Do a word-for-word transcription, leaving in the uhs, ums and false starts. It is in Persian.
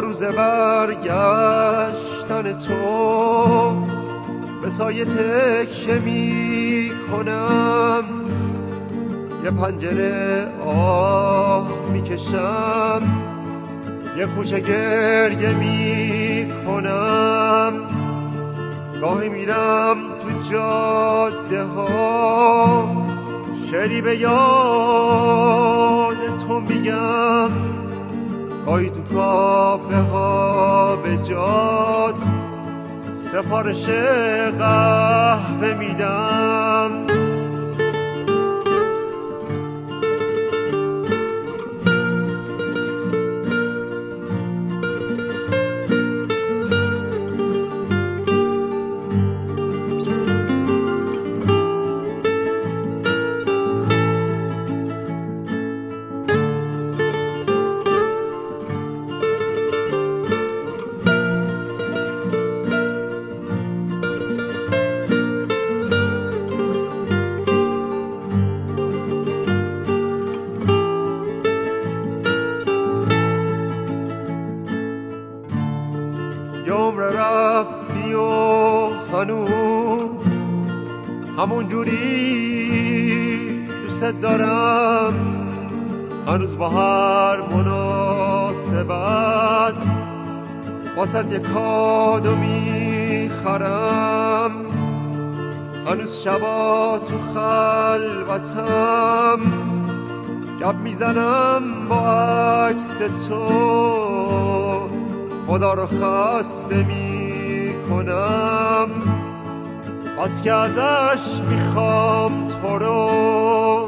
روز برگشتن تو به سایه تکیه می کنم، یه پنجره آه می کشم، یه کوچه گریه می کنم. گاهی میرم تو جاده ها، شعری به یاد تو میگم. گاهی تو کافه ها به جات سفارش قهوه میدم. یه عمر رفتی و هنوز همون جوری دوست دارم، هنوز با هر مناسبت واسه یه کادو میخرم. هنوز شبا تو خلوتم گپ میزنم با عکس تو، خدا رو خسته می کنم بس که ازش میخوام تو رو.